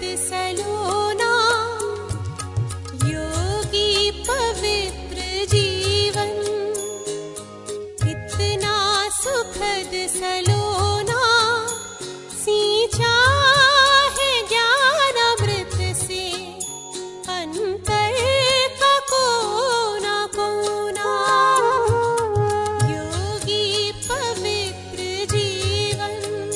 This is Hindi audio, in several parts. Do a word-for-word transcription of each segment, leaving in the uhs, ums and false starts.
सलोना, योगी पवित्र जीवन, इतना सुखद सलोना, सींचा है ज्ञान अमृत से अंतर का कोना कोना। योगी पवित्र जीवन,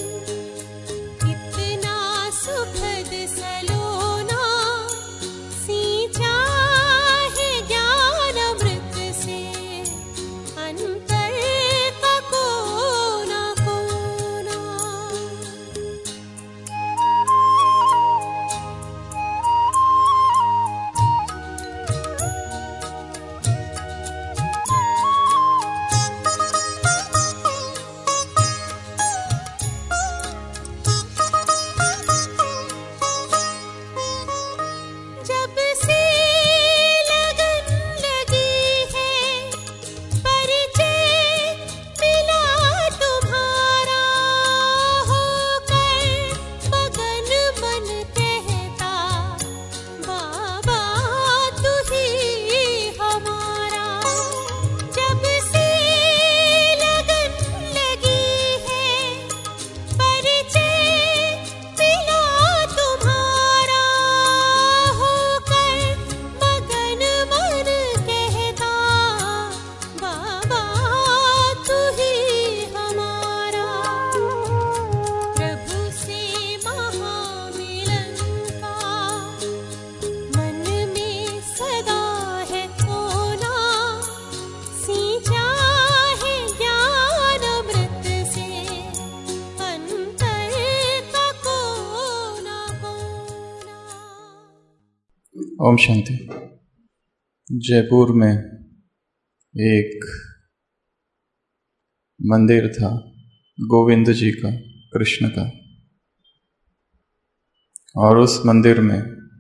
इतना सुखद सलोना, सींचा है ज्ञान अमृत से अंतर का कोना कोना। जब से लगन लगी है, परिचय मिला तुम्हारा, होकर मगन मन कहता, बाबा तू ही हमारा। जब से लगन लगी है, परिचय मिला तुम्हारा, होकर मगन मन कहता, बाबा तू ही हमारा। प्रभु से महामिलन का मन में सदा है कोना, सींचा है ज्ञान अमृत से अंतर का कोना कोना। ओम शांति। जयपुर में एक मंदिर था गोविंद जी का, कृष्ण का, और उस मंदिर में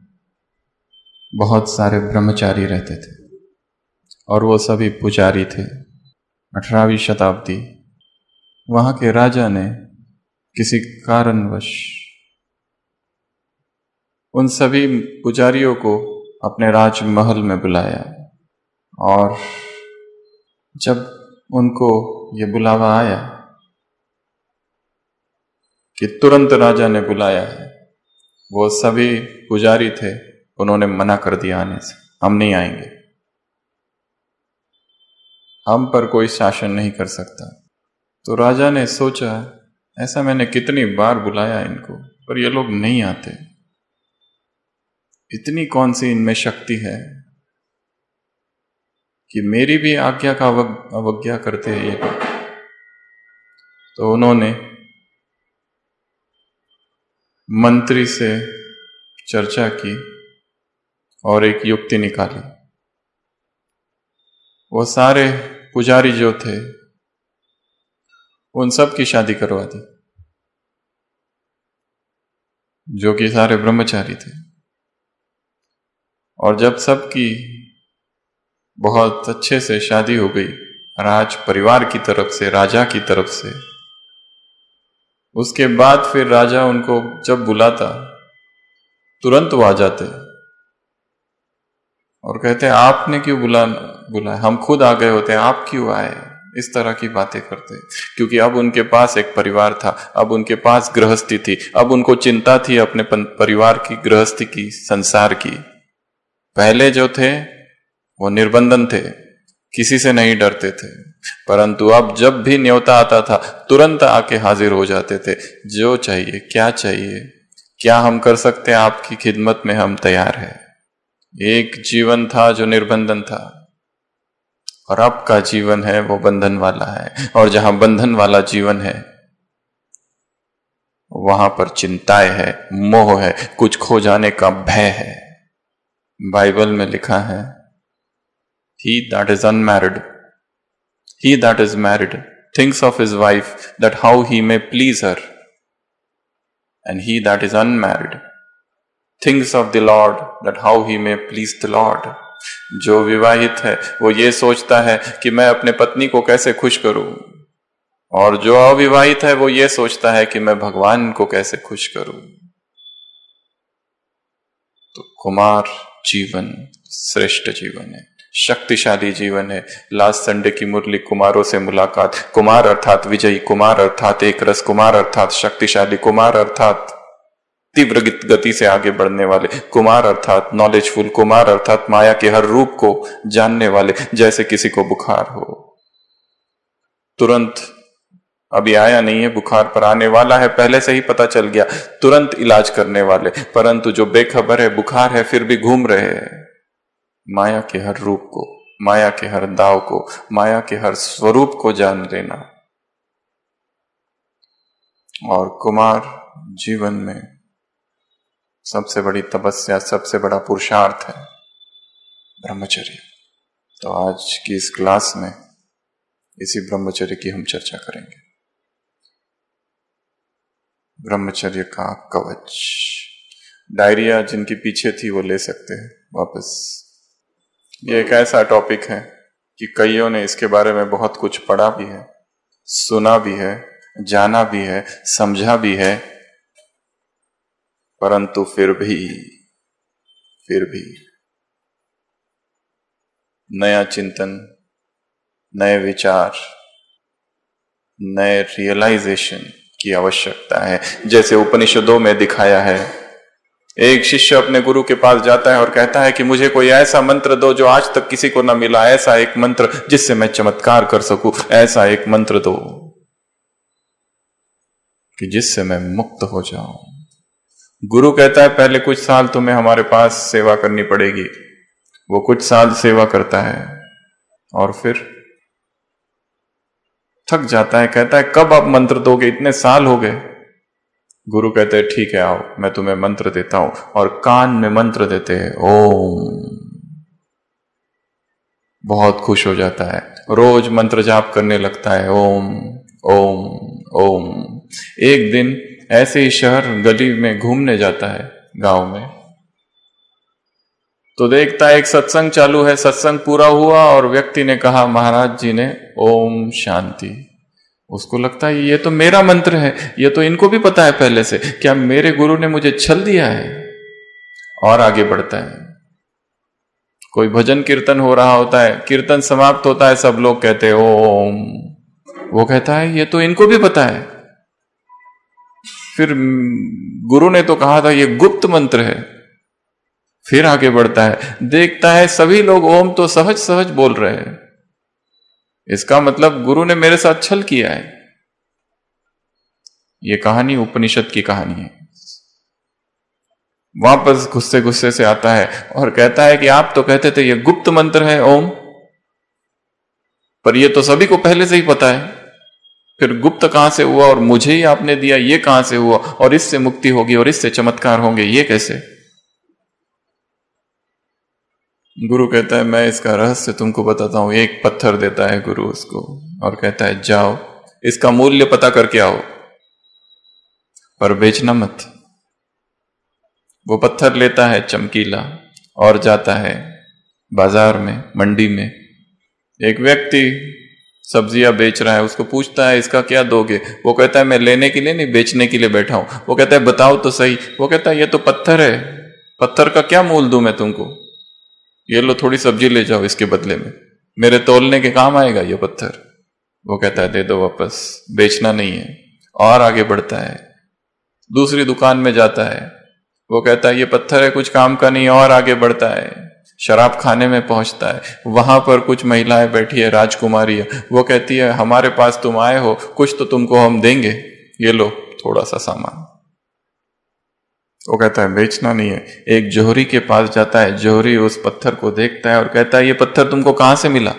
बहुत सारे ब्रह्मचारी रहते थे और वो सभी पुजारी थे। अठारहवीं शताब्दी वहाँ के राजा ने किसी कारणवश उन सभी पुजारियों को अपने राजमहल में बुलाया, और जब उनको ये बुलावा आया कि तुरंत राजा ने बुलाया है, वो सभी पुजारी थे, उन्होंने मना कर दिया आने से, हम नहीं आएंगे, हम पर कोई शासन नहीं कर सकता। तो राजा ने सोचा, ऐसा मैंने कितनी बार बुलाया इनको, पर ये लोग नहीं आते, इतनी कौन सी इनमें शक्ति है कि मेरी भी आज्ञा का अवज्ञा करते हैं ये लोग। तो उन्होंने मंत्री से चर्चा की और एक युक्ति निकाली। वो सारे पुजारी जो थे उन सब की शादी करवा दी, जो कि सारे ब्रह्मचारी थे। और जब सबकी बहुत अच्छे से शादी हो गई, राज परिवार की तरफ से, राजा की तरफ से, उसके बाद फिर राजा उनको जब बुलाता तुरंत वो आ जाते और कहते आपने क्यों बुला बुलाया, हम खुद आ गए होते, आप क्यों आए, इस तरह की बातें करते। क्योंकि अब उनके पास एक परिवार था, अब उनके पास गृहस्थी थी, अब उनको चिंता थी अपने परिवार की, गृहस्थी की, संसार की। पहले जो थे वो निर्बंधन थे, किसी से नहीं डरते थे, परंतु अब जब भी न्योता आता था तुरंत आके हाजिर हो जाते थे। जो चाहिए, क्या चाहिए, क्या हम कर सकते हैं आपकी खिदमत में, हम तैयार हैं। एक जीवन था जो निर्बंधन था, और अब का जीवन है वो बंधन वाला है। और जहां बंधन वाला जीवन है वहां पर चिंताएं है, मोह है, कुछ खो जाने का भय है। बाइबल में लिखा है, he that is unmarried, he that is married thinks of his wife that how he may please her, and he that is unmarried thinks of the Lord that how he may please the Lord. जो विवाहित है वो ये सोचता है कि मैं अपने पत्नी को कैसे खुश करूं, और जो अविवाहित है वो ये सोचता है कि मैं भगवान को कैसे खुश करूं। तो कुमार जीवन श्रेष्ठ जीवन है, शक्तिशाली जीवन है। लास्ट संडे की मुरली कुमारों से मुलाकात, कुमार अर्थात विजयी, कुमार अर्थात एक रस, कुमार अर्थात शक्तिशाली, कुमार अर्थात तीव्र गति से आगे बढ़ने वाले, कुमार अर्थात नॉलेजफुल, कुमार अर्थात माया के हर रूप को जानने वाले। जैसे किसी को बुखार हो, तुरंत, अभी आया नहीं है बुखार पर आने वाला है, पहले से ही पता चल गया, तुरंत इलाज करने वाले। परंतु जो बेखबर है, बुखार है फिर भी घूम रहे हैं, माया के हर रूप को, माया के हर दाव को, माया के हर स्वरूप को जान लेना। और कुमार जीवन में सबसे बड़ी तपस्या, सबसे बड़ा पुरुषार्थ है ब्रह्मचर्य। तो आज की इस क्लास में इसी ब्रह्मचर्य की हम चर्चा करेंगे। ब्रह्मचर्य का कवच। डायरिया जिनकी पीछे थी वो ले सकते हैं वापस। ये एक ऐसा टॉपिक है कि कईयों ने इसके बारे में बहुत कुछ पढ़ा भी है, सुना भी है, जाना भी है, समझा भी है, परंतु फिर भी फिर भी नया चिंतन, नए विचार, नए रियलाइजेशन की आवश्यकता है। जैसे उपनिषदों में दिखाया है, एक शिष्य अपने गुरु के पास जाता है और कहता है कि मुझे कोई ऐसा मंत्र दो जो आज तक किसी को ना मिला, ऐसा एक मंत्र जिससे मैं चमत्कार कर सकूं, ऐसा एक मंत्र दो कि जिससे मैं मुक्त हो जाऊं। गुरु कहता है पहले कुछ साल तुम्हें हमारे पास सेवा करनी पड़ेगी। वो कुछ साल सेवा करता है और फिर थक जाता है, कहता है कब आप मंत्र दोगे, इतने साल हो गए। गुरु कहते हैं ठीक है आओ मैं तुम्हें मंत्र देता हूं, और कान में मंत्र देते हैं ओम। बहुत खुश हो जाता है, रोज मंत्र जाप करने लगता है ओम ओम ओम। एक दिन ऐसे ही शहर गली में घूमने जाता है, गांव में, तो देखता है एक सत्संग चालू है। सत्संग पूरा हुआ और व्यक्ति ने कहा महाराज जी ने ओम शांति। उसको लगता है ये तो मेरा मंत्र है, ये तो इनको भी पता है पहले से, क्या मेरे गुरु ने मुझे छल दिया है? और आगे बढ़ता है। कोई भजन कीर्तन हो रहा होता है, कीर्तन समाप्त होता है, सब लोग कहते हैं ओम। वो कहता है ये तो इनको भी पता है, फिर गुरु ने तो कहा था ये गुप्त मंत्र है। फिर आगे बढ़ता है, देखता है सभी लोग ओम तो सहज सहज बोल रहे हैं, इसका मतलब गुरु ने मेरे साथ छल किया है। ये कहानी उपनिषद की कहानी है। वापस गुस्से गुस्से से आता है और कहता है कि आप तो कहते थे ये गुप्त मंत्र है ओम, पर ये तो सभी को पहले से ही पता है, फिर गुप्त कहां से हुआ और मुझे ही आपने दिया, ये कहां से हुआ? और इससे मुक्ति होगी और इससे चमत्कार होंगे, ये कैसे? गुरु कहता है मैं इसका रहस्य तुमको बताता हूं। एक पत्थर देता है गुरु उसको और कहता है जाओ इसका मूल्य पता करके आओ, पर बेचना मत। वो पत्थर लेता है चमकीला और जाता है बाजार में, मंडी में। एक व्यक्ति सब्जियां बेच रहा है, उसको पूछता है इसका क्या दोगे? वो कहता है मैं लेने के लिए नहीं, बेचने के लिए बैठा हूं। वो कहता है बताओ तो सही। वो कहता है ये तो पत्थर है, पत्थर का क्या मूल दूं मैं तुमको? ये लो थोड़ी सब्जी ले जाओ इसके बदले में, मेरे तोलने के काम आएगा ये पत्थर। वो कहता है दे दो वापस, बेचना नहीं है। और आगे बढ़ता है, दूसरी दुकान में जाता है। वो कहता है ये पत्थर है, कुछ काम का नहीं। और आगे बढ़ता है, शराब खाने में पहुंचता है। वहां पर कुछ महिलाएं बैठी है, राजकुमारी है। वो कहती है हमारे पास तुम आए हो, कुछ तो तुमको हम देंगे, ये लो थोड़ा सा सामान। वो कहता है बेचना नहीं है। एक जोहरी के पास जाता है, जोहरी उस पत्थर को देखता है और कहता है ये पत्थर तुमको कहां से मिला?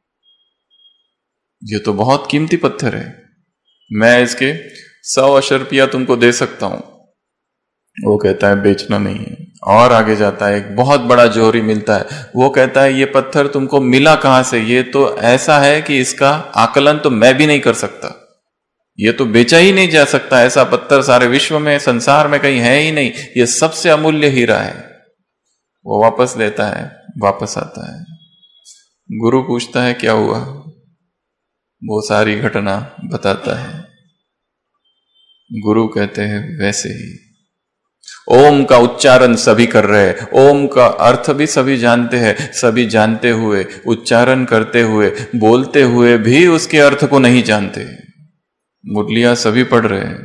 ये तो बहुत कीमती पत्थर है, मैं इसके सौ अशर रुपया तुमको दे सकता हूं। वो कहता है बेचना नहीं है। और आगे जाता है, एक बहुत बड़ा जोहरी मिलता है। वो कहता है ये पत्थर तुमको मिला कहां से? ये तो ऐसा है कि इसका आकलन तो मैं भी नहीं कर सकता, ये तो बेचा ही नहीं जा सकता। ऐसा पत्थर सारे विश्व में, संसार में कहीं है ही नहीं, ये सबसे अमूल्य हीरा है। वो वापस लेता है, वापस आता है। गुरु पूछता है क्या हुआ? वो सारी घटना बताता है। गुरु कहते हैं वैसे ही ओम का उच्चारण सभी कर रहे हैं, ओम का अर्थ भी सभी जानते हैं, सभी जानते हुए, उच्चारण करते हुए, बोलते हुए भी उसके अर्थ को नहीं जानते। मुरलियां सभी पढ़ रहे हैं,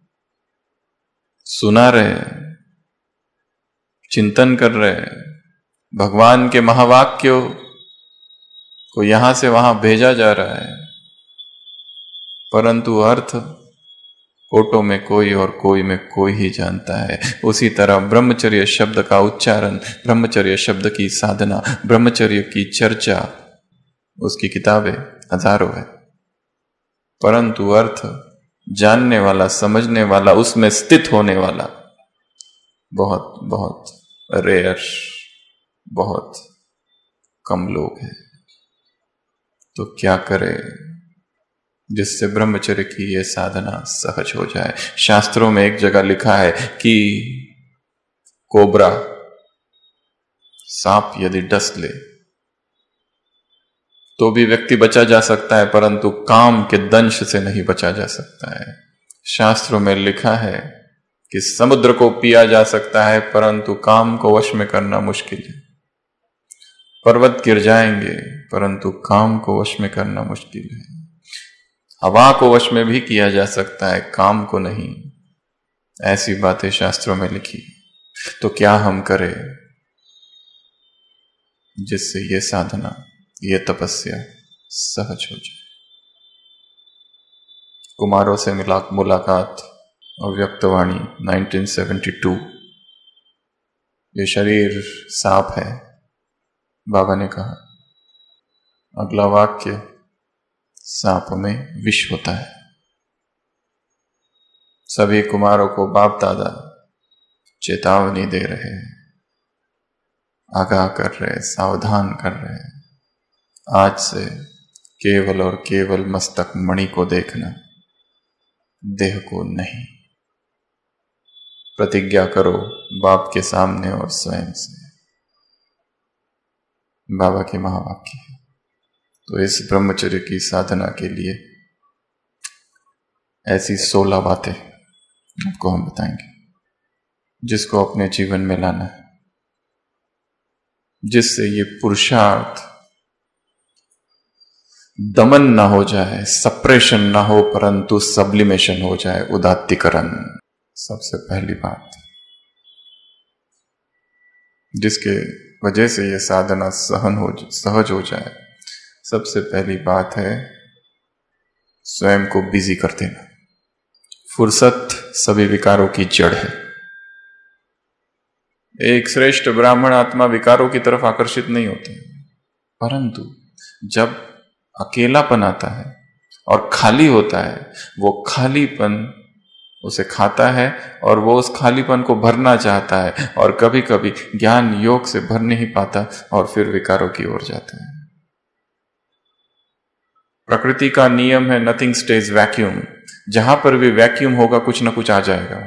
सुना रहे हैं, चिंतन कर रहे हैं, भगवान के महावाक्यों को यहां से वहां भेजा जा रहा है, परंतु अर्थ कोटों में कोई और कोई में कोई ही जानता है। उसी तरह ब्रह्मचर्य शब्द का उच्चारण, ब्रह्मचर्य शब्द की साधना, ब्रह्मचर्य की चर्चा, उसकी किताबें हजारों है, परंतु अर्थ जानने वाला, समझने वाला, उसमें स्थित होने वाला बहुत बहुत रेयर, बहुत कम लोग हैं। तो क्या करें जिससे ब्रह्मचर्य की यह साधना सहज हो जाए। शास्त्रों में एक जगह लिखा है कि कोबरा, सांप यदि डस ले तो भी व्यक्ति बचा जा सकता है, परंतु काम के दंश से नहीं बचा जा सकता है। शास्त्रों में लिखा है कि समुद्र को पिया जा सकता है, परंतु काम को वश में करना मुश्किल है। पर्वत गिर जाएंगे, परंतु काम को वश में करना मुश्किल है। हवा को वश में भी किया जा सकता है, काम को नहीं। ऐसी बातें शास्त्रों में लिखी। तो क्या हम करें जिससे ये साधना, ये तपस्या सहज हो जाए। कुमारों से मिला मुलाकात, अव्यक्तवाणी नाइनटीन सेवेंटी टू। ये शरीर सांप है, बाबा ने कहा। अगला वाक्य, सांप में विष होता है। सभी कुमारों को बाप दादा चेतावनी दे रहे हैं, आगाह कर रहे, सावधान कर रहे हैं। आज से केवल और केवल मस्तक मणि को देखना, देह को नहीं। प्रतिज्ञा करो बाप के सामने और स्वयं से। बाबा के महावाक्य है। तो इस ब्रह्मचर्य की साधना के लिए ऐसी सोलह बातें आपको हम बताएंगे, जिसको अपने जीवन में लाना है, जिससे ये पुरुषार्थ दमन ना हो जाए, सप्रेशन ना हो, परंतु सब्लिमेशन हो जाए, उदात्तीकरण। सबसे पहली बात जिसके वजह से यह साधना सहन हो सहज हो जाए, सबसे पहली बात है स्वयं को बिजी कर देना। फुर्सत सभी विकारों की जड़ है। एक श्रेष्ठ ब्राह्मण आत्मा विकारों की तरफ आकर्षित नहीं होते, परंतु जब अकेलापन आता है और खाली होता है, वो खालीपन उसे खाता है और वो उस खालीपन को भरना चाहता है, और कभी कभी ज्ञान योग से भर नहीं पाता और फिर विकारों की ओर जाता है। प्रकृति का नियम है नथिंग स्टेज वैक्यूम। जहां पर भी वैक्यूम होगा कुछ ना कुछ आ जाएगा।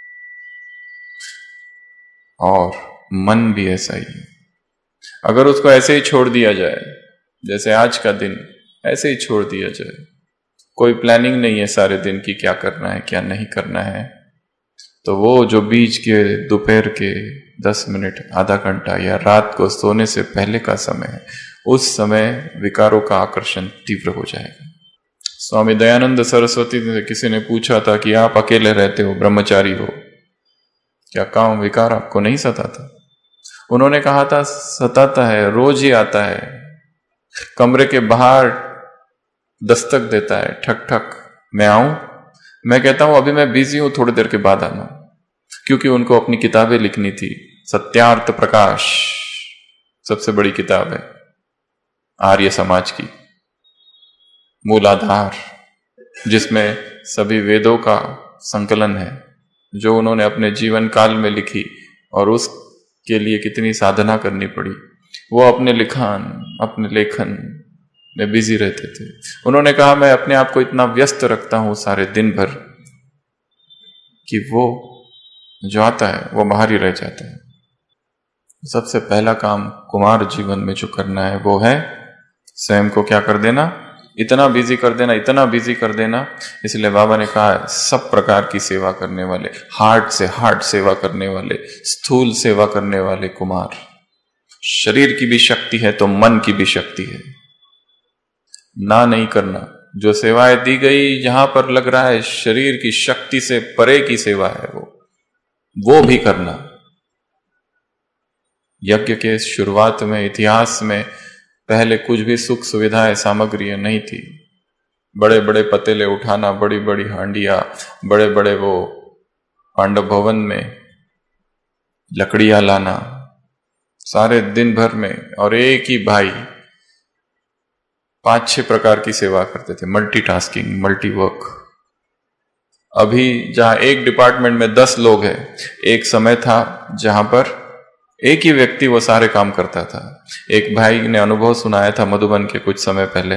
और मन भी ऐसा ही है। अगर उसको ऐसे ही छोड़ दिया जाए, जैसे आज का दिन ऐसे ही छोड़ दिया जाए, कोई प्लानिंग नहीं है सारे दिन की क्या करना है क्या नहीं करना है, तो वो जो बीच के दोपहर के दस मिनट, आधा घंटा या रात को सोने से पहले का समय है, उस समय विकारों का आकर्षण तीव्र हो जाएगा। स्वामी दयानंद सरस्वती से किसी ने पूछा था कि आप अकेले रहते हो, ब्रह्मचारी हो, क्या काम विकार आपको नहीं सताता? उन्होंने कहा था सताता है, रोज ही आता है। कमरे के बाहर दस्तक देता है, ठक ठक, मैं आऊं? मैं कहता हूं अभी मैं बिजी हूं, थोड़ी देर के बाद आना। क्योंकि उनको अपनी किताबें लिखनी थी। सत्यार्थ प्रकाश सबसे बड़ी किताब है आर्य समाज की, मूलाधार, जिसमें सभी वेदों का संकलन है, जो उन्होंने अपने जीवन काल में लिखी और उसके लिए कितनी साधना करनी पड़ी। वो अपने लिखान, अपने लेखन में बिजी रहते थे। उन्होंने कहा मैं अपने आप को इतना व्यस्त रखता हूं सारे दिन भर कि वो जो आता है वो बाहर ही रह जाता है। सबसे पहला काम कुमार जीवन में जो करना है वो है स्वयं को क्या कर देना, इतना बिजी कर देना, इतना बिजी कर देना। इसलिए बाबा ने कहा सब प्रकार की सेवा करने वाले, हार्ट से हार्ट सेवा करने वाले, स्थूल सेवा करने वाले कुमार, शरीर की भी शक्ति है तो मन की भी शक्ति है, ना नहीं करना। जो सेवाएं दी गई जहां पर लग रहा है शरीर की शक्ति से परे की सेवा है, वो वो भी करना। यज्ञ के शुरुआत में, इतिहास में पहले कुछ भी सुख सुविधाएं, सामग्रियां नहीं थी। बड़े बड़े पतीले उठाना, बड़ी बड़ी हांडियां, बड़े बड़े वो पांडव भवन में लकड़ियां लाना, सारे दिन भर में, और एक ही भाई पांच छह प्रकार की सेवा करते थे, मल्टीटास्किंग, मल्टी वर्क। अभी जहां एक डिपार्टमेंट में दस लोग हैं, एक समय था जहां पर एक ही व्यक्ति वो सारे काम करता था। एक भाई ने अनुभव सुनाया था मधुबन के कुछ समय पहले।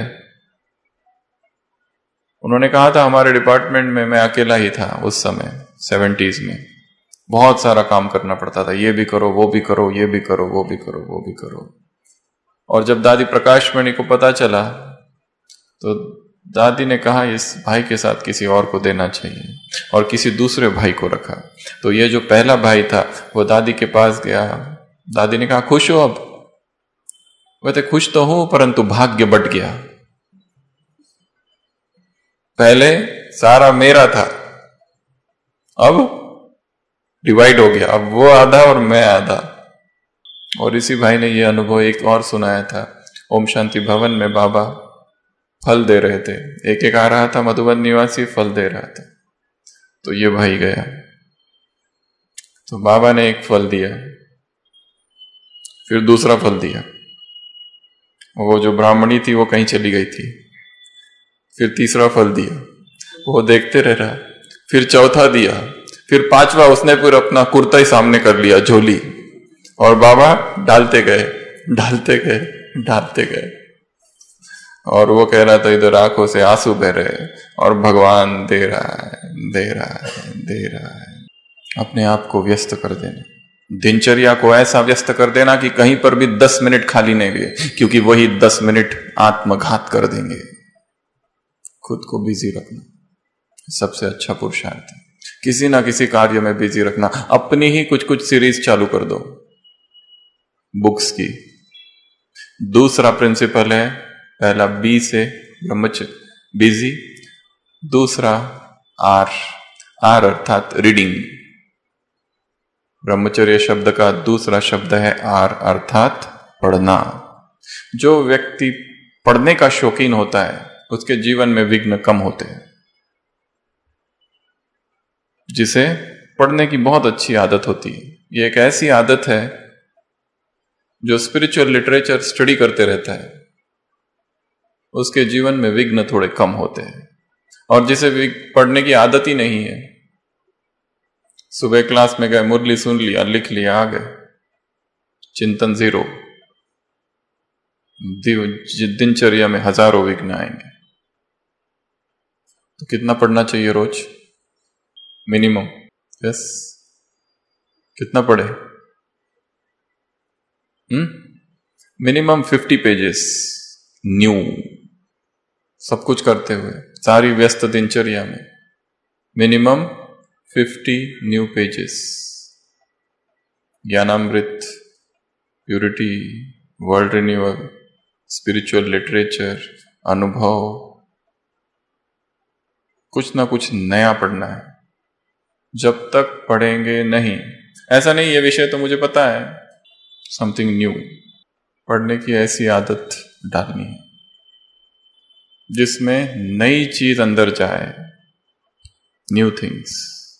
उन्होंने कहा था हमारे डिपार्टमेंट में मैं अकेला ही था उस समय, सेवेंटीज में। बहुत सारा काम करना पड़ता था, ये भी करो, वो भी करो, ये भी करो, वो भी करो, वो भी करो। और जब दादी प्रकाशमणि को पता चला तो दादी ने कहा इस भाई के साथ किसी और को देना चाहिए, और किसी दूसरे भाई को रखा। तो ये जो पहला भाई था वो दादी के पास गया। दादी ने कहा खुश हो अब? वैसे खुश तो हूं, परंतु भाग्य बट गया। पहले सारा मेरा था, अब डिवाइड हो गया, अब वो आधा और मैं आधा। और इसी भाई ने ये अनुभव एक और सुनाया था। ओम शांति भवन में बाबा फल दे रहे थे, एक एक आ रहा था मधुबन निवासी, फल दे रहा था। तो ये भाई गया, तो बाबा ने एक फल दिया, फिर दूसरा फल दिया। वो जो ब्राह्मणी थी वो कहीं चली गई थी। फिर तीसरा फल दिया, वो देखते रह रहा। फिर चौथा दिया, फिर पांचवा उसने फिर अपना कुर्ता ही सामने कर लिया, झोली, और बाबा डालते गए, डालते गए, डालते गए। और वो कह रहा था इधर आंखों से आंसू बह रहे, और भगवान दे रहा है, दे रहा है, दे रहा है। अपने आप को व्यस्त कर देना, दिनचर्या को ऐसा व्यस्त कर देना कि कहीं पर भी दस मिनट खाली नहीं हुए, क्योंकि वही दस मिनट आत्मघात कर देंगे। खुद को बिजी रखना सबसे अच्छा पुरुषार्थ है। किसी ना किसी कार्य में बिजी रखना। अपनी ही कुछ कुछ सीरीज चालू कर दो बुक्स की। दूसरा प्रिंसिपल है, पहला बी से ब्रह्मचर्य, बिजी। दूसरा आर, आर अर्थात रीडिंग। ब्रह्मचर्य शब्द का दूसरा शब्द है आर अर्थात पढ़ना। जो व्यक्ति पढ़ने का शौकीन होता है उसके जीवन में विघ्न कम होते हैं। जिसे पढ़ने की बहुत अच्छी आदत होती है, ये एक ऐसी आदत है जो स्पिरिचुअल लिटरेचर स्टडी करते रहता है, उसके जीवन में विघ्न थोड़े कम होते हैं। और जिसे पढ़ने की आदत ही नहीं है, सुबह क्लास में गए, मुरली सुन लिया, लिख लिया, आ गए, चिंतन जीरो, दिनचर्या में हजारों विघ्न आएंगे। तो कितना पढ़ना चाहिए रोज? मिनिमम यस कितना पढ़े? Hmm minimum fifty pages new, सब कुछ करते हुए, सारी व्यस्त दिनचर्या में minimum fifty new pages. Gyanamrit, purity, world renewal, spiritual literature, अनुभव, कुछ ना कुछ नया पढ़ना है। जब तक पढ़ेंगे नहीं, ऐसा नहीं ये विषय तो मुझे पता है, समथिंग न्यू पढ़ने की ऐसी आदत डालनी है जिसमें नई चीज अंदर जाए, न्यू थिंग्स।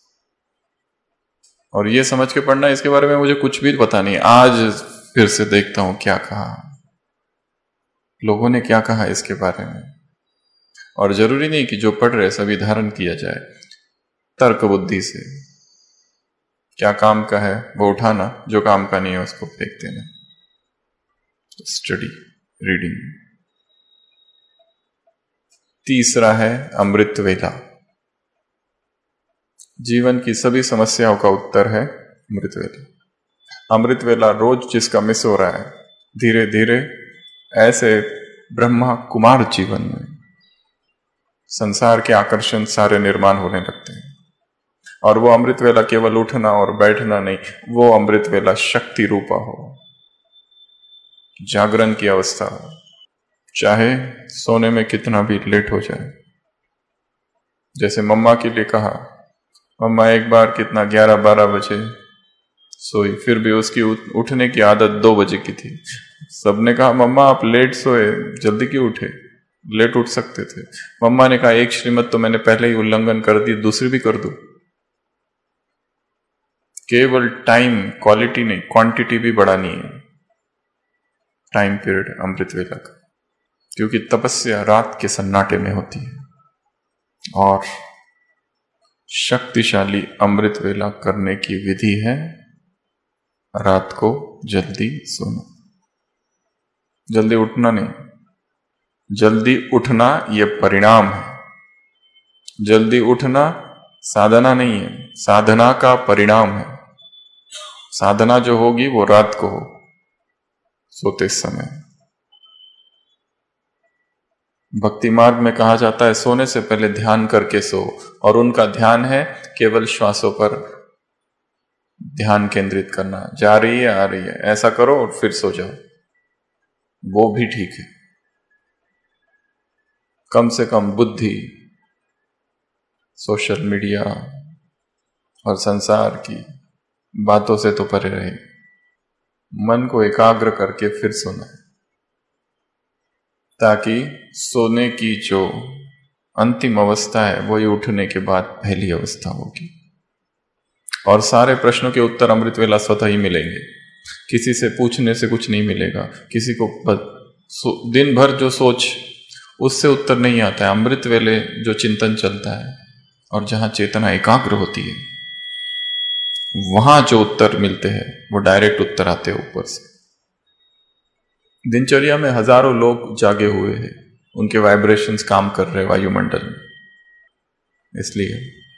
और ये समझ के पढ़ना, इसके बारे में मुझे कुछ भी पता नहीं, आज फिर से देखता हूं क्या कहा लोगों ने, क्या कहा इसके बारे में। और जरूरी नहीं कि जो पढ़ रहे सभी धारण किया जाए। तर्क बुद्धि से क्या काम का है वो उठाना, जो काम का नहीं है उसको फेंक देना। Study, reading. तीसरा है अमृत वेला। जीवन की सभी समस्याओं का उत्तर है अमृत वेला। अमृत वेला रोज जिसका मिस हो रहा है, धीरे धीरे ऐसे ब्रह्मा कुमार जीवन में संसार के आकर्षण सारे निर्माण होने लगते हैं। और वो अमृत वेला केवल उठना और बैठना नहीं, वो अमृत वेला शक्ति रूपा हो, जागरण की अवस्था हो, चाहे सोने में कितना भी लेट हो जाए। जैसे मम्मा के लिए कहा, मम्मा एक बार कितना ग्यारह बारह बजे सोई, फिर भी उसकी उठने की आदत दो बजे की थी। सबने कहा मम्मा आप लेट सोए, जल्दी क्यों उठे, लेट उठ सकते थे। मम्मा ने कहा एक श्रीमत तो मैंने पहले ही उल्लंघन कर दी, दूसरी भी कर दूं। केवल टाइम, क्वालिटी नहीं, क्वांटिटी भी बढ़ानी है टाइम पीरियड अमृत वेला का, क्योंकि तपस्या रात के सन्नाटे में होती है। और शक्तिशाली अमृत वेला करने की विधि है रात को जल्दी सोना, जल्दी उठना नहीं। जल्दी उठना यह परिणाम है। जल्दी उठना साधना नहीं है, साधना का परिणाम है। साधना जो होगी वो रात को हो, सोते समय। भक्ति मार्ग में कहा जाता है सोने से पहले ध्यान करके सो, और उनका ध्यान है केवल श्वासों पर ध्यान केंद्रित करना, जा रही है आ रही है ऐसा करो और फिर सो जाओ, वो भी ठीक है। कम से कम बुद्धि सोशल मीडिया और संसार की बातों से तो परे रहे, मन को एकाग्र करके फिर सोना है, ताकि सोने की जो अंतिम अवस्था है वही उठने के बाद पहली अवस्था होगी। और सारे प्रश्नों के उत्तर अमृत वेला स्वतः ही मिलेंगे, किसी से पूछने से कुछ नहीं मिलेगा। किसी को दिन भर जो सोच उससे उत्तर नहीं आता है। अमृत वेले जो चिंतन चलता है और जहां चेतना एकाग्र होती है वहां जो उत्तर मिलते हैं वो डायरेक्ट उत्तर आते हैं ऊपर से। दिनचर्या में हजारों लोग जागे हुए हैं, उनके वाइब्रेशंस काम कर रहे वायुमंडल में। इसलिए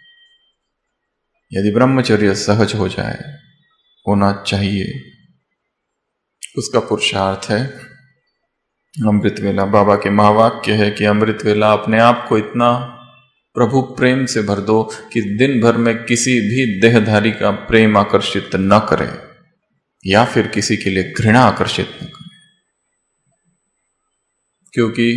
यदि ब्रह्मचर्य सहज हो जाए, होना चाहिए, उसका पुरुषार्थ है अमृत वेला। बाबा के महावाक्य है कि अमृत वेला अपने आप को इतना प्रभु प्रेम से भर दो कि दिन भर में किसी भी देहधारी का प्रेम आकर्षित न करे या फिर किसी के लिए घृणा आकर्षित न करे, क्योंकि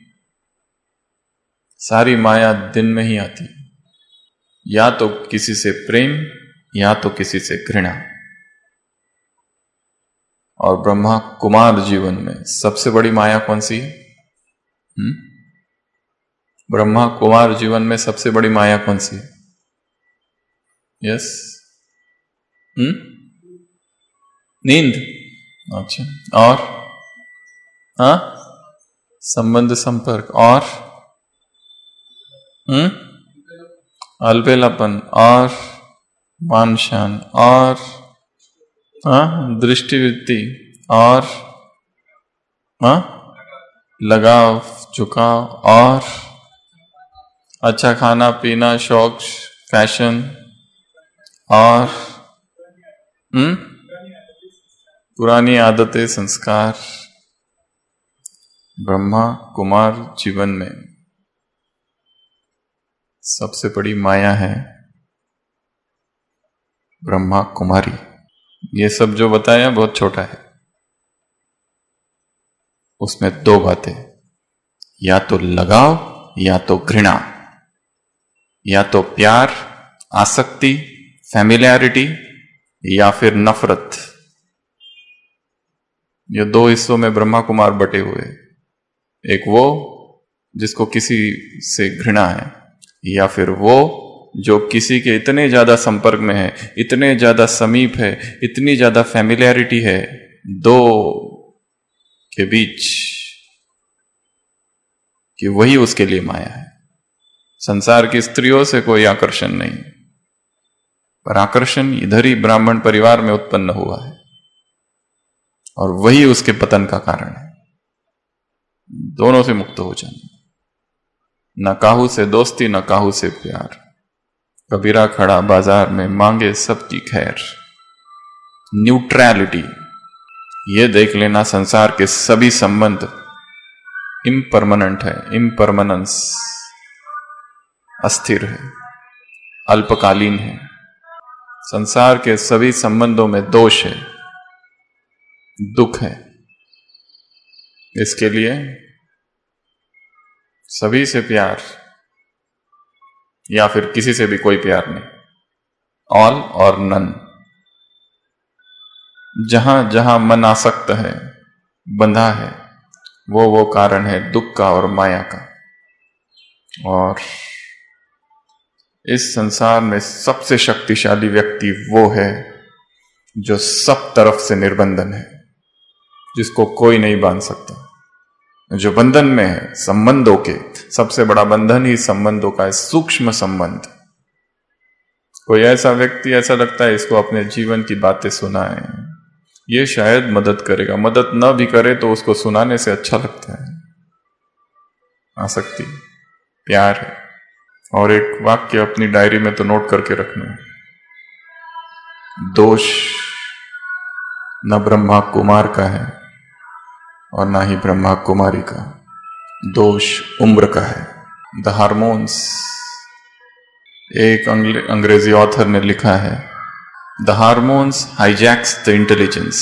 सारी माया दिन में ही आती है, या तो किसी से प्रेम या तो किसी से घृणा। और ब्रह्मा कुमार जीवन में सबसे बड़ी माया कौन सी है? हुँ? ब्रह्मा कुमार जीवन में सबसे बड़ी माया कौन सी है? यस, हम्म, नींद। अच्छा, और हाँ, संबंध संपर्क, और हम्म, अलबेलापन, और मान शान, और हाँ, दृष्टिवृत्ति, और हाँ, लगाव झुकाव, और अच्छा खाना पीना, शौक, फैशन, और हम्म पुरानी आदतें, संस्कार। ब्रह्मा कुमार जीवन में सबसे बड़ी माया है ब्रह्मा कुमारी। ये सब जो बताया बहुत छोटा है, उसमें दो बातें, या तो लगाव या तो घृणा, या तो प्यार, आसक्ति, फैमिलियरिटी, या फिर नफरत। ये दो हिस्सों में ब्रह्मा कुमार बटे हुए। एक वो जिसको किसी से घृणा है, या फिर वो जो किसी के इतने ज्यादा संपर्क में है, इतने ज्यादा समीप है, इतनी ज्यादा फैमिलियरिटी है दो के बीच कि वही उसके लिए माया है। संसार की स्त्रियों से कोई आकर्षण नहीं, पर आकर्षण इधर ही ब्राह्मण परिवार में उत्पन्न हुआ है और वही उसके पतन का कारण है। दोनों से मुक्त हो जाना, न काहू से दोस्ती न काहू से प्यार। कबीरा खड़ा बाजार में मांगे सबकी खैर। न्यूट्रलिटी, ये देख लेना संसार के सभी संबंध इम्परमानेंट है, इम्परमानेंस। अस्थिर है, अल्पकालीन है। संसार के सभी संबंधों में दोष है, दुख है। इसके लिए सभी से प्यार या फिर किसी से भी कोई प्यार नहीं, ऑल और नन। जहां जहां मन आसक्त है, बंधा है, वो वो कारण है दुख का और माया का। और इस संसार में सबसे शक्तिशाली व्यक्ति वो है जो सब तरफ से निर्बंधन है, जिसको कोई नहीं बांध सकता, जो बंधन में है। संबंधों के सबसे बड़ा बंधन ही संबंधों का है, सूक्ष्म संबंध। कोई ऐसा व्यक्ति ऐसा लगता है इसको अपने जीवन की बातें सुनाए, ये शायद मदद करेगा। मदद न भी करे तो उसको सुनाने से अच्छा लगता है। आसक्ति प्यार है। और एक वाक्य अपनी डायरी में तो नोट करके रखना है, दोष न ब्रह्मा कुमार का है और ना ही ब्रह्मा कुमारी का, दोष उम्र का है। द हार्मोन्स, एक अंग्रेजी ऑथर ने लिखा है, the hormones hijacks the intelligence.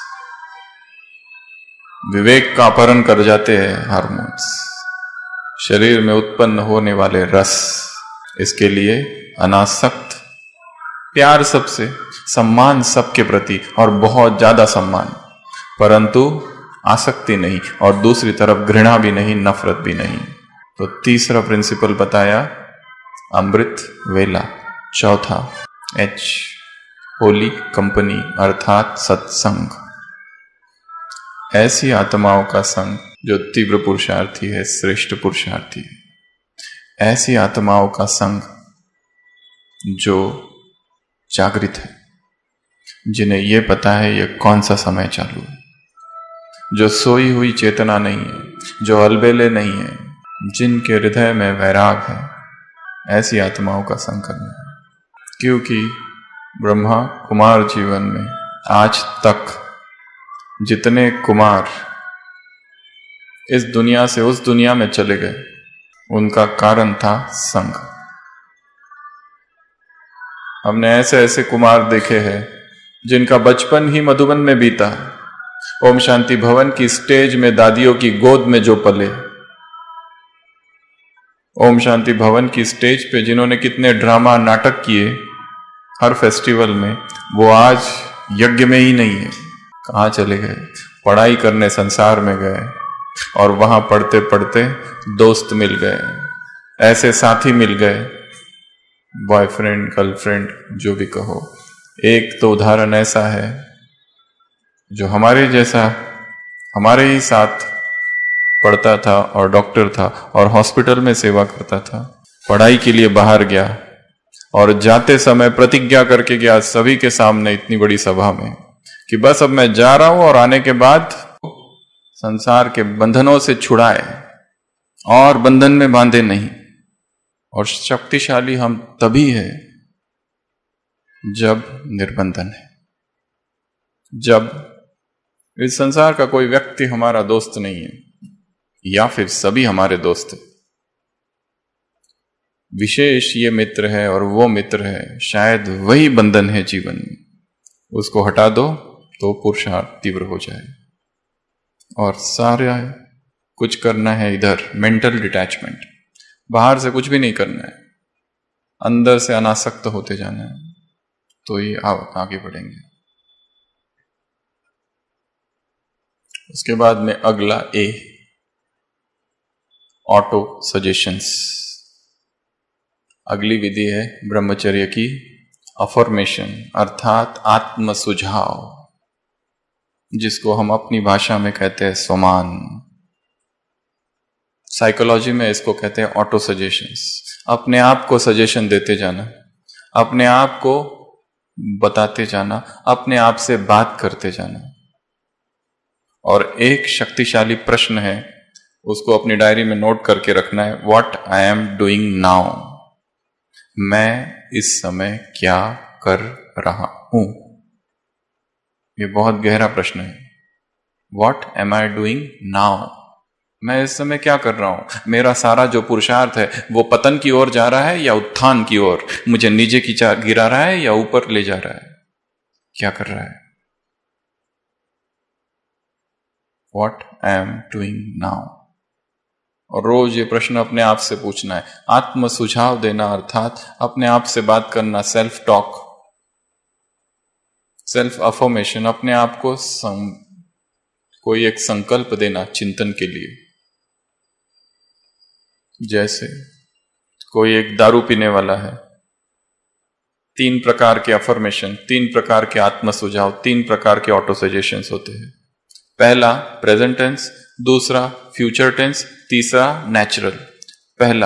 विवेक का अपहरण कर जाते हैं हार्मोन्स, शरीर में उत्पन्न होने वाले रस। इसके लिए अनासक्त प्यार सबसे, सम्मान सबके प्रति और बहुत ज्यादा सम्मान, परंतु आसक्ति नहीं, और दूसरी तरफ घृणा भी नहीं, नफरत भी नहीं। तो तीसरा प्रिंसिपल बताया अमृत वेला। चौथा एच, होली कंपनी अर्थात सत्संग। ऐसी आत्माओं का संग जो तीव्र पुरुषार्थी है, श्रेष्ठ पुरुषार्थी है। ऐसी आत्माओं का संग जो जागृत है, जिन्हें यह पता है यह कौन सा समय चालू है, जो सोई हुई चेतना नहीं है, जो अलबेले नहीं है, जिनके हृदय में वैराग है। ऐसी आत्माओं का संग करना है। क्योंकि ब्रह्मा कुमार जीवन में आज तक जितने कुमार इस दुनिया से उस दुनिया में चले गए, उनका कारण था संग। हमने ऐसे ऐसे कुमार देखे हैं जिनका बचपन ही मधुबन में बीता। ओम शांति भवन की स्टेज में दादियों की गोद में जो पले, ओम शांति भवन की स्टेज पे जिन्होंने कितने ड्रामा नाटक किए हर फेस्टिवल में, वो आज यज्ञ में ही नहीं है। कहाँ चले गए? पढ़ाई करने संसार में गए, और वहां पढ़ते पढ़ते दोस्त मिल गए, ऐसे साथी मिल गए, बॉयफ्रेंड गर्लफ्रेंड जो भी कहो। एक तो उदाहरण ऐसा है जो हमारे जैसा हमारे ही साथ पढ़ता था और डॉक्टर था और हॉस्पिटल में सेवा करता था, पढ़ाई के लिए बाहर गया और जाते समय प्रतिज्ञा करके गया सभी के सामने इतनी बड़ी सभा में कि बस अब मैं जा रहा हूं और आने के बाद संसार के बंधनों से छुड़ाए और बंधन में बांधे नहीं। और शक्तिशाली हम तभी है जब निर्बंधन है, जब इस संसार का कोई व्यक्ति हमारा दोस्त नहीं है या फिर सभी हमारे दोस्त हैं। विशेष ये मित्र है और वो मित्र है, शायद वही बंधन है जीवन में। उसको हटा दो तो पुरुषार्थ तीव्र हो जाए। और सारा कुछ करना है इधर, मेंटल डिटैचमेंट। बाहर से कुछ भी नहीं करना है, अंदर से अनासक्त होते जाना है, तो ये आगे बढ़ेंगे। उसके बाद में अगला ए, ऑटो सजेशंस। अगली विधि है ब्रह्मचर्य की अफर्मेशन अर्थात आत्म सुझाव, जिसको हम अपनी भाषा में कहते हैं स्वमान। साइकोलॉजी में इसको कहते हैं ऑटो सजेशंस। अपने आप को सजेशन देते जाना, अपने आप को बताते जाना, अपने आप से बात करते जाना। और एक शक्तिशाली प्रश्न है, उसको अपनी डायरी में नोट करके रखना है, what I am doing now. मैं इस समय क्या कर रहा हूं? ये बहुत गहरा प्रश्न है। What am I doing now, मैं इस समय क्या कर रहा हूं? मेरा सारा जो पुरुषार्थ है वो पतन की ओर जा रहा है या उत्थान की ओर? मुझे नीचे की गिरा रहा है या ऊपर ले जा रहा है? क्या कर रहा है? What I am doing now? और रोज ये प्रश्न अपने आप से पूछना है, आत्म सुझाव देना, अर्थात अपने आप से बात करना, सेल्फ टॉक, सेल्फ अफर्मेशन, अपने आप को सं, कोई एक संकल्प देना चिंतन के लिए। जैसे कोई एक दारू पीने वाला है, तीन प्रकार के अफर्मेशन, तीन प्रकार के आत्म सुझाव, तीन प्रकार के ऑटो सजेशंस होते हैं। पहला प्रेजेंट टेंस, दूसरा फ्यूचर टेंस, तीसरा नेचुरल। पहला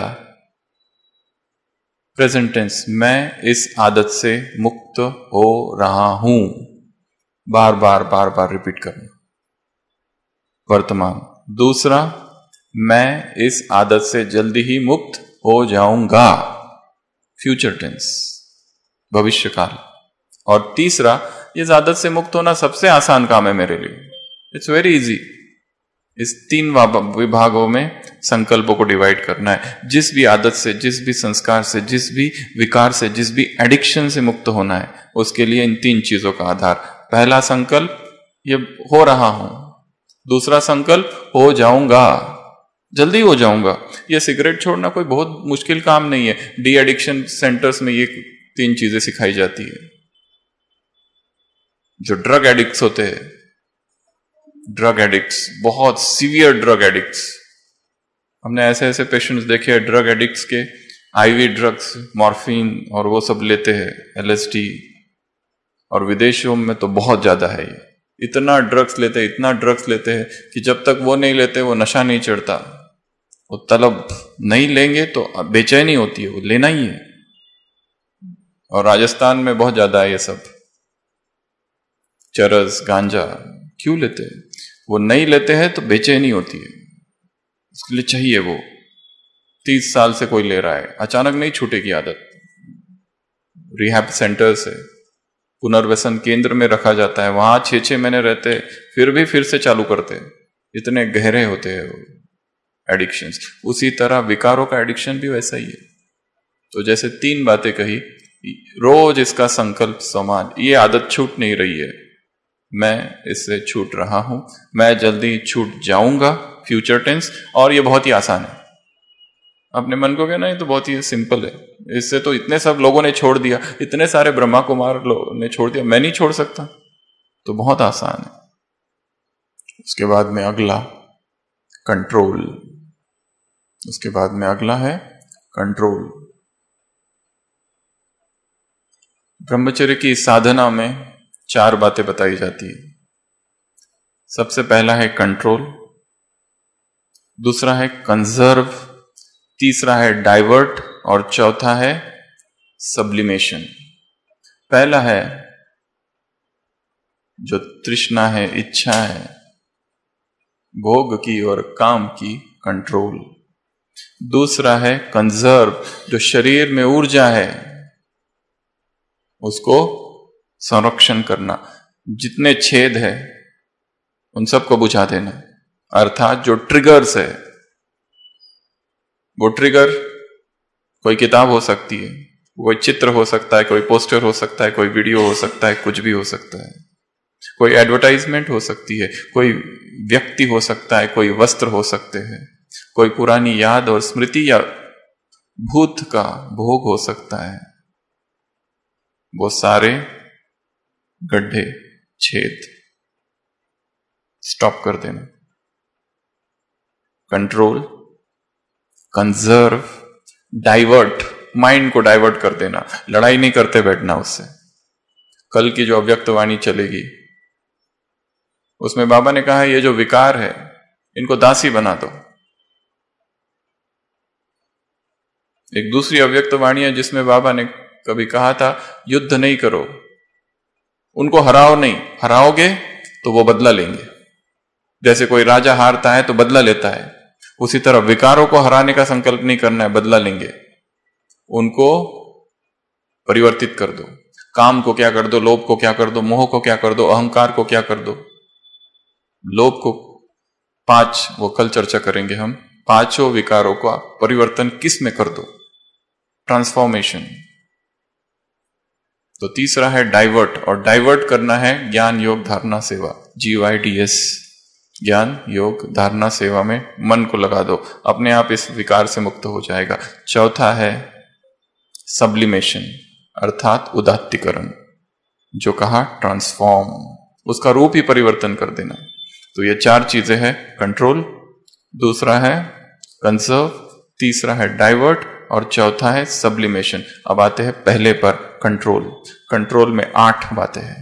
प्रेजेंट टेंस, मैं इस आदत से मुक्त हो रहा हूं, बार बार बार बार रिपीट करना, वर्तमान। दूसरा, मैं इस आदत से जल्दी ही मुक्त हो जाऊंगा, फ्यूचर टेंस, भविष्य काल। और तीसरा, इस आदत से मुक्त होना सबसे आसान काम है मेरे लिए, इट्स वेरी इजी। इस तीन विभागों में संकल्पों को डिवाइड करना है। जिस भी आदत से, जिस भी संस्कार से, जिस भी विकार से, जिस भी एडिक्शन से मुक्त होना है, उसके लिए इन तीन चीजों का आधार। पहला संकल्प, ये हो रहा हूं। दूसरा संकल्प, हो जाऊंगा, जल्दी हो जाऊंगा। ये सिगरेट छोड़ना कोई बहुत मुश्किल काम नहीं है। डी एडिक्शन सेंटर्स में ये तीन चीजें सिखाई जाती है। जो ड्रग एडिक्ट्स होते हैं, ड्रग एडिक्ट्स, बहुत सीवियर ड्रग एडिक्ट्स, हमने ऐसे ऐसे पेशेंट्स देखे हैं ड्रग एडिक्ट्स के, आईवी ड्रग्स, मॉर्फिन और वो सब लेते हैं, एलएसडी, और विदेशों में तो बहुत ज्यादा है ये। इतना ड्रग्स लेते हैं, इतना ड्रग्स लेते हैं कि जब तक वो नहीं लेते वो नशा नहीं चढ़ता। वो तलब नहीं लेंगे तो बेचैनी होती है, वो लेना ही है। और राजस्थान में बहुत ज्यादा है ये सब, चरस, गांजा। क्यों लेते हैं? वो नहीं लेते हैं तो बेचैनी होती है, इसके लिए चाहिए वो। तीस साल से कोई ले रहा है, अचानक नहीं छूटेगी आदत। रिहैब सेंटर से, पुनर्व्यसन केंद्र में रखा जाता है, वहां छह छह महीने रहते, फिर भी फिर से चालू करते। इतने गहरे होते हैं वो एडिक्शंस। उसी तरह विकारों का एडिक्शन भी वैसा ही है। तो जैसे तीन बातें कही, रोज इसका संकल्प समान, ये आदत छूट नहीं रही है, मैं इससे छूट रहा हूं, मैं जल्दी छूट जाऊंगा, फ्यूचर टेंस। और ये बहुत ही आसान है। अपने मन को कहना, ये तो बहुत ही सिंपल है, इससे तो इतने सब लोगों ने छोड़ दिया, इतने सारे ब्रह्मा कुमार लोगों ने छोड़ दिया, मैं नहीं छोड़ सकता, तो बहुत आसान है। उसके बाद में अगला कंट्रोल, उसके बाद में अगला है कंट्रोल। ब्रह्मचर्य की साधना में चार बातें बताई जाती है। सबसे पहला है कंट्रोल, दूसरा है कंजर्व, तीसरा है डाइवर्ट और चौथा है सब्लिमेशन। पहला है जो तृष्णा है, इच्छा है भोग की और काम की, कंट्रोल। दूसरा है कंजर्व, जो शरीर में ऊर्जा है उसको संरक्षण करना, जितने छेद है उन सबको बुझा देना, अर्थात जो ट्रिगर्स है, वो ट्रिगर कोई किताब हो सकती है, कोई चित्र हो सकता है, कोई पोस्टर हो सकता है, कोई वीडियो हो सकता है, कुछ भी हो सकता है, कोई एडवर्टाइजमेंट हो सकती है, कोई व्यक्ति हो सकता है, कोई वस्त्र हो सकते हैं, कोई पुरानी याद और स्मृति या भूत का भोग हो सकता है। वो सारे गड्ढे, छेद स्टॉप कर देना। कंट्रोल, कंजर्व, डाइवर्ट, माइंड को डाइवर्ट कर देना, लड़ाई नहीं करते बैठना उससे। कल की जो अव्यक्त वाणी चलेगी उसमें बाबा ने कहा है, ये जो विकार है इनको दासी बना दो। एक दूसरी अव्यक्त वाणी है जिसमें बाबा ने कभी कहा था, युद्ध नहीं करो, उनको हराओ नहीं, हराओगे तो वो बदला लेंगे। जैसे कोई राजा हारता है तो बदला लेता है, उसी तरह विकारों को हराने का संकल्प नहीं करना है, बदला लेंगे। उनको परिवर्तित कर दो, काम को क्या कर दो, लोभ को क्या कर दो, मोह को क्या कर दो, अहंकार को क्या कर दो। लोभ को पांच, वो कल चर्चा करेंगे हम, पांचों विकारों का परिवर्तन किस में कर दो, ट्रांसफॉर्मेशन। तो तीसरा है डाइवर्ट, और डाइवर्ट करना है ज्ञान योग धारणा सेवा, जी वाई डी एस, ज्ञान योग धारणा सेवा में मन को लगा दो, अपने आप इस विकार से मुक्त हो जाएगा। चौथा है सब्लिमेशन, अर्थात उदात्तीकरण, जो कहा ट्रांसफॉर्म, उसका रूप ही परिवर्तन कर देना। तो ये चार चीजें हैं, कंट्रोल, दूसरा है कंसर्व, तीसरा है डाइवर्ट और चौथा है सब्लिमेशन। अब आते हैं पहले पर, कंट्रोल। कंट्रोल में आठ बातें हैं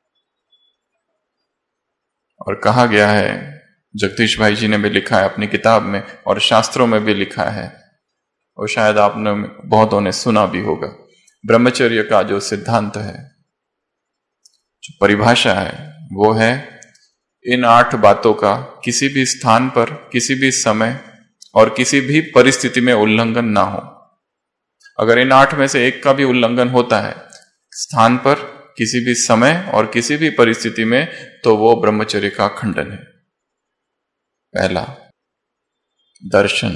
और कहा गया है, जगदीश भाई जी ने भी लिखा है अपनी किताब में और शास्त्रों में भी लिखा है, और शायद आपने बहुतों ने सुना भी होगा। ब्रह्मचर्य का जो सिद्धांत है, जो परिभाषा है, वो है इन आठ बातों का किसी भी स्थान पर, किसी भी समय और किसी भी परिस्थिति में उल्लंघन ना हो। अगर इन आठ में से एक का भी उल्लंघन होता है स्थान पर, किसी भी समय और किसी भी परिस्थिति में, तो वो ब्रह्मचर्य का खंडन है। पहला दर्शन,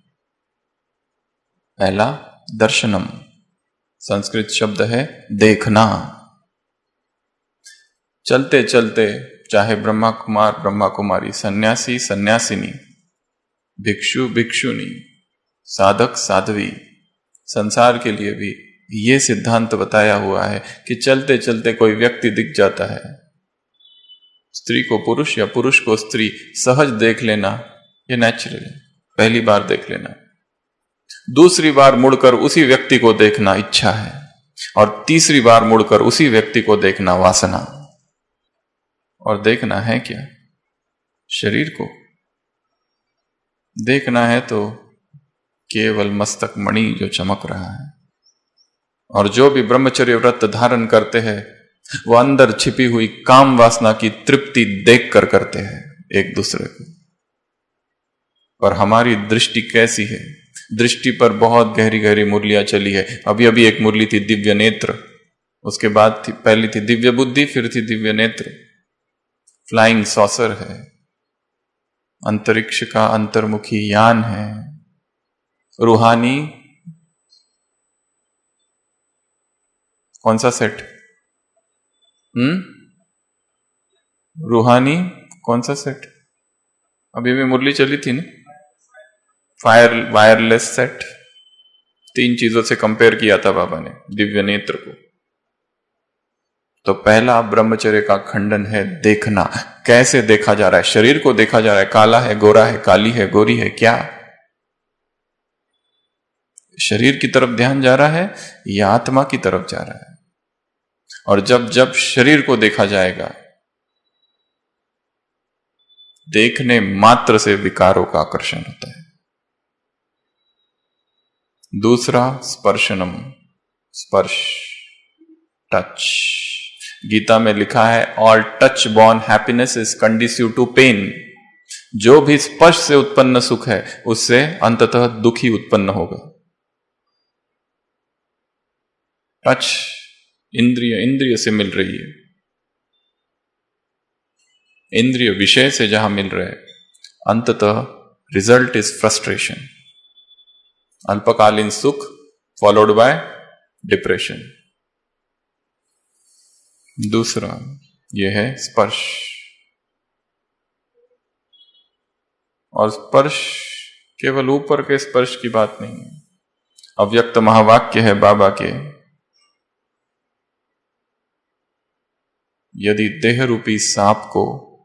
पहला दर्शनम, संस्कृत शब्द है देखना। चलते चलते चाहे ब्रह्मा कुमार ब्रह्मा कुमारी, सन्यासी सन्यासिनी, भिक्षु भिक्षुनी, साधक साध्वी, संसार के लिए भी ये सिद्धांत बताया हुआ है कि चलते चलते कोई व्यक्ति दिख जाता है, स्त्री को पुरुष या पुरुष को स्त्री, सहज देख लेना, ये नेचुरल है, पहली बार देख लेना। दूसरी बार मुड़कर उसी व्यक्ति को देखना इच्छा है, और तीसरी बार मुड़कर उसी व्यक्ति को देखना वासना। और देखना है क्या? शरीर को देखना है तो केवल मस्तक मणि जो चमक रहा है। और जो भी ब्रह्मचर्य व्रत धारण करते हैं वो अंदर छिपी हुई काम वासना की तृप्ति देखकर करते हैं एक दूसरे को। पर हमारी दृष्टि कैसी है? दृष्टि पर बहुत गहरी गहरी मुरलियां चली है। अभी अभी एक मुरली थी दिव्य नेत्र, उसके बाद थी पहली थी दिव्य बुद्धि, फिर थी दिव्य नेत्र। फ्लाइंग सॉसर है, अंतरिक्ष का अंतर्मुखी यान है, रूहानी कौन सा सेट? हम्म रूहानी कौन सा सेट? अभी भी मुरली चली थी ना, फायर वायरलेस सेट। तीन चीजों से कंपेयर किया था बाबा ने दिव्य नेत्र को। तो पहला ब्रह्मचर्य का खंडन है देखना। कैसे देखा जा रहा है? शरीर को देखा जा रहा है, काला है, गोरा है, काली है, गोरी है, क्या शरीर की तरफ ध्यान जा रहा है या आत्मा की तरफ जा रहा है? और जब जब शरीर को देखा जाएगा, देखने मात्र से विकारों का आकर्षण होता है। दूसरा स्पर्शनम, स्पर्श, टच। गीता में लिखा है all touch born happiness is conducive to pain. जो भी स्पर्श से उत्पन्न सुख है उससे अंततः दुख ही उत्पन्न होगा। टच इंद्रिय इंद्रिय से मिल रही है, इंद्रिय विषय से जहां मिल रहे हैं, अंततः रिजल्ट इज फ्रस्ट्रेशन, अल्पकालीन सुख फॉलोड बाय डिप्रेशन। दूसरा यह है स्पर्श। और स्पर्श केवल ऊपर के स्पर्श की बात नहीं है। अव्यक्त महावाक्य है बाबा के, यदि देह रूपी सांप को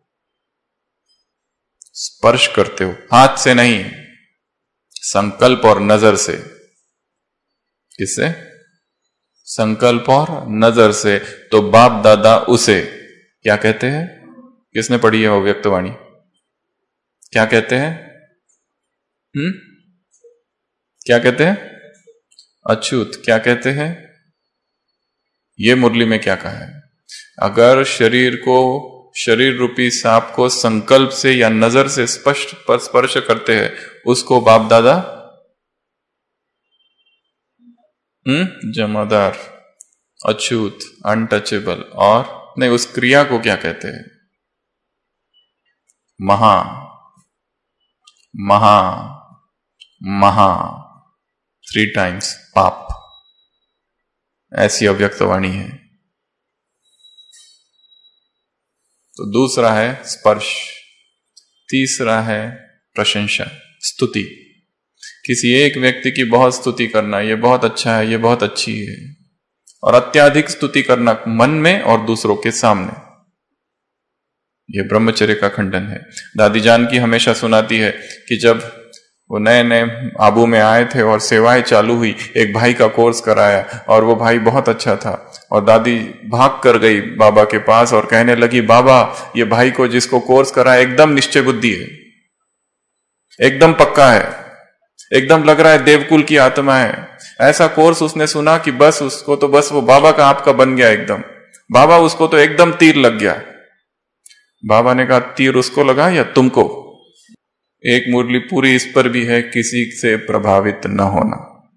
स्पर्श करते हो, हाथ से नहीं, संकल्प और नजर से, किससे? संकल्प और नजर से, तो बाप दादा उसे क्या कहते हैं? किसने पढ़ी है वो व्यक्तवाणी? क्या कहते हैं? हम्म क्या कहते हैं? अछूत। क्या कहते हैं? ये मुरली में क्या कहा है? अगर शरीर को, शरीर रूपी सांप को संकल्प से या नजर से स्पष्ट पर स्पर्श करते हैं, उसको बाप दादा हम्म जमादार, अछूत, अनटचेबल। और नहीं, उस क्रिया को क्या कहते हैं? महा, महा महा थ्री टाइम्स पाप, ऐसी अव्यक्त वाणी है। तो दूसरा है स्पर्श, तीसरा है प्रशंसा, स्तुति। किसी एक व्यक्ति की बहुत स्तुति करना, ये बहुत अच्छा है, ये बहुत अच्छी है, और अत्यधिक स्तुति करना मन में और दूसरों के सामने, ये ब्रह्मचर्य का खंडन है। दादी जानकी हमेशा सुनाती है कि जब वो नए नए आबू में आए थे और सेवाएं चालू हुई, एक भाई का कोर्स कराया और वो भाई बहुत अच्छा था, और दादी भाग कर गई बाबा के पास और कहने लगी, बाबा ये भाई को जिसको कोर्स कराया एकदम निश्चय बुद्धि है, एकदम पक्का है, एकदम लग रहा है देवकुल की आत्मा है। ऐसा कोर्स उसने सुना कि बस उसको तो बस वो बाबा का आपका बन गया एकदम। बाबा उसको तो एकदम तीर लग गया। बाबा ने कहा, तीर उसको लगा या तुमको? एक मुरली पूरी इस पर भी है, किसी से प्रभावित न होना।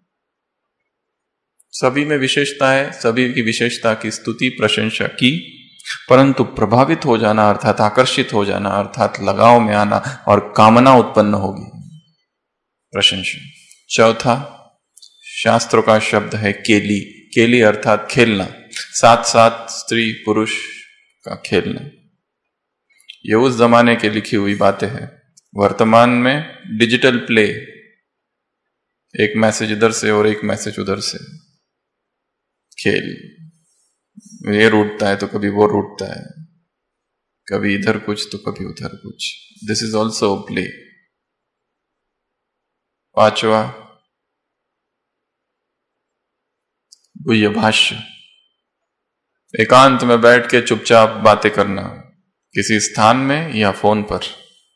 सभी में विशेषता है, सभी की विशेषता की स्तुति प्रशंसा की, परंतु प्रभावित हो जाना अर्थात आकर्षित हो जाना अर्थात लगाव में आना और कामना उत्पन्न होगी, प्रशंसा। चौथा शास्त्रों का शब्द है केली। केली अर्थात खेलना, साथ साथ स्त्री पुरुष का खेलना। ये उस जमाने की लिखी हुई बातें हैं। वर्तमान में डिजिटल प्ले, एक मैसेज इधर से और एक मैसेज उधर से, खेल, ये रूठता है तो कभी वो रूठता है, कभी इधर कुछ तो कभी उधर कुछ। This is also play. पांचवा गुह्य भाष्य, एकांत में बैठ के चुपचाप बातें करना, किसी स्थान में या फोन पर,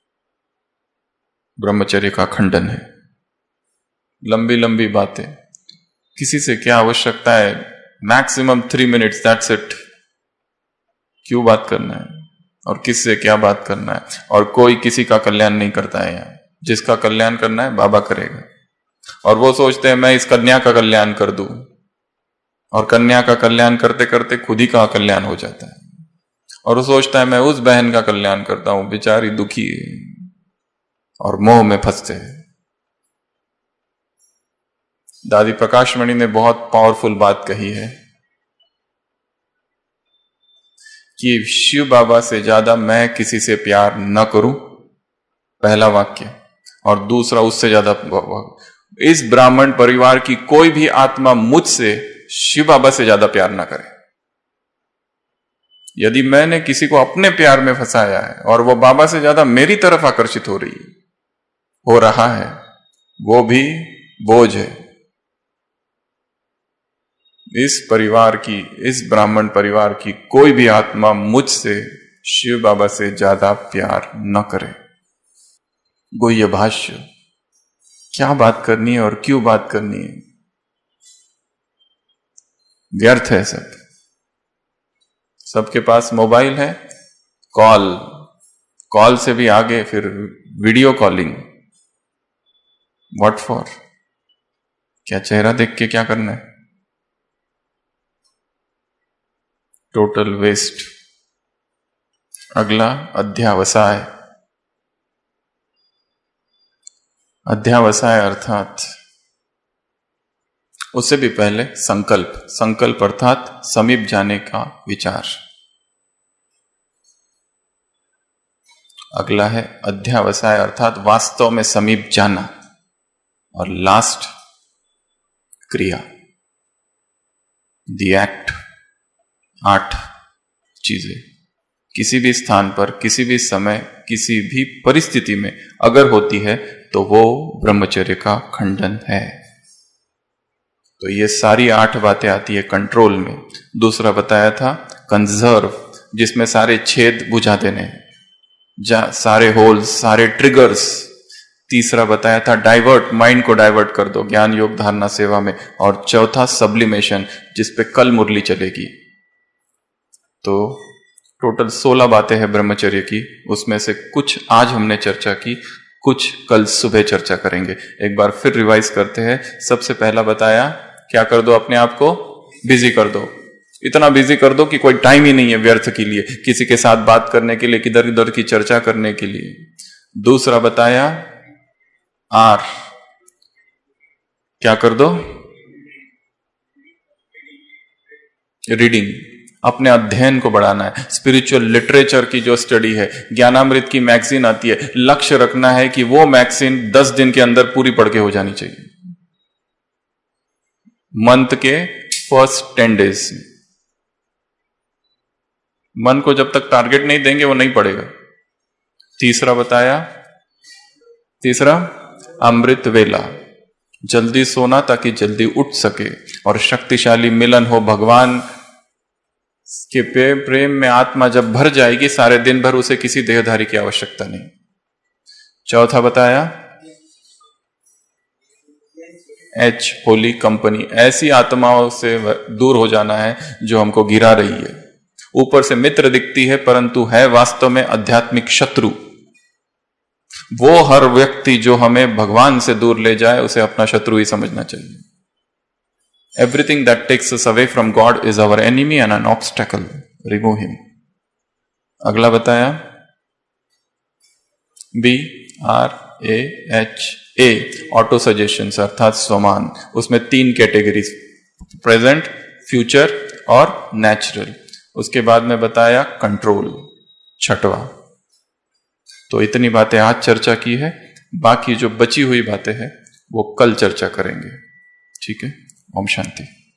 ब्रह्मचर्य का खंडन है। लंबी लंबी बातें, किसी से क्या आवश्यकता है, maximum three minutes, that's it. क्यों बात करना है और किससे क्या बात करना है, और कोई किसी का कल्याण नहीं करता है यहाँ। जिसका कल्याण करना है बाबा करेगा, और वो सोचते हैं मैं इस कन्या का कल्याण कर दूं, और कन्या का कल्याण करते करते खुद ही का कल्याण हो जाता है, और वो सोचता है मैं उस बहन का कल्याण करता हूं, बेचारी दुखी है, और मोह में फंसते हैं। दादी प्रकाशमणि ने बहुत पावरफुल बात कही है कि शिव बाबा से ज्यादा मैं किसी से प्यार न करूं, पहला वाक्य, और दूसरा उससे ज्यादा, इस ब्राह्मण परिवार की कोई भी आत्मा मुझसे शिव बाबा से ज्यादा प्यार ना करे। यदि मैंने किसी को अपने प्यार में फंसाया है और वो बाबा से ज्यादा मेरी तरफ आकर्षित हो रही है, हो रहा है, वो भी बोझ है। इस परिवार की, इस ब्राह्मण परिवार की कोई भी आत्मा मुझसे शिव बाबा से ज्यादा प्यार न करे। गुह्य भाष्य, क्या बात करनी है और क्यों बात करनी है, व्यर्थ है सब। सबके पास मोबाइल है, कॉल, कॉल से भी आगे फिर वीडियो कॉलिंग, व्हाट फॉर? क्या चेहरा देख के क्या करना है? Total waste. अगला अध्यावसाय। अध्यावसाय अर्थात उससे भी पहले संकल्प, संकल्प अर्थात समीप जाने का विचार। अगला है अध्यावसाय अर्थात वास्तव में समीप जाना, और लास्ट क्रिया, द एक्ट। आठ चीजें किसी भी स्थान पर, किसी भी समय, किसी भी परिस्थिति में अगर होती है तो वो ब्रह्मचर्य का खंडन है। तो ये सारी आठ बातें आती है कंट्रोल में। दूसरा बताया था कंजर्व, जिसमें सारे छेद बुझा देने, सारे होल्स, सारे ट्रिगर्स। तीसरा बताया था डाइवर्ट, माइंड को डाइवर्ट कर दो ज्ञान योग धारणा सेवा में। और चौथा सब्लिमेशन, जिसपे कल मुरली चलेगी। तो टोटल सोलह बातें हैं ब्रह्मचर्य की, उसमें से कुछ आज हमने चर्चा की, कुछ कल सुबह चर्चा करेंगे। एक बार फिर रिवाइज करते हैं। सबसे पहला बताया क्या कर दो, अपने आप को बिजी कर दो, इतना बिजी कर दो कि कोई टाइम ही नहीं है व्यर्थ के लिए, किसी के साथ बात करने के लिए, किधर इधर की चर्चा करने के लिए। दूसरा बताया आर क्या कर दो? रीडिंग, अपने अध्ययन को बढ़ाना है। स्पिरिचुअल लिटरेचर की जो स्टडी है, ज्ञानामृत की मैगजीन आती है, लक्ष्य रखना है कि वो मैगजीन दस दिन के अंदर पूरी पढ़ के हो जानी चाहिए, मंथ के फर्स्ट टेन डेज। मन को जब तक टारगेट नहीं देंगे वो नहीं पड़ेगा। तीसरा बताया, तीसरा अमृत वेला, जल्दी सोना ताकि जल्दी उठ सके और शक्तिशाली मिलन हो भगवान के प्रेम में। आत्मा जब भर जाएगी सारे दिन भर उसे किसी देहधारी की आवश्यकता नहीं। चौथा बताया एच, होली कंपनी, ऐसी आत्माओं से दूर हो जाना है जो हमको गिरा रही है। ऊपर से मित्र दिखती है परंतु है वास्तव में आध्यात्मिक शत्रु। वो हर व्यक्ति जो हमें भगवान से दूर ले जाए उसे अपना शत्रु ही समझना चाहिए। Everything that takes us away from God is our enemy and an obstacle. Remove him. अगला बताया B R A H A, auto suggestions अर्थात स्वमान। उसमें तीन कैटेगरीज, प्रेजेंट, फ्यूचर और नेचुरल। उसके बाद में बताया कंट्रोल, छठवा। तो इतनी बातें आज चर्चा की है, बाकी जो बची हुई बातें हैं वो कल चर्चा करेंगे। ठीक है, ओम शांति।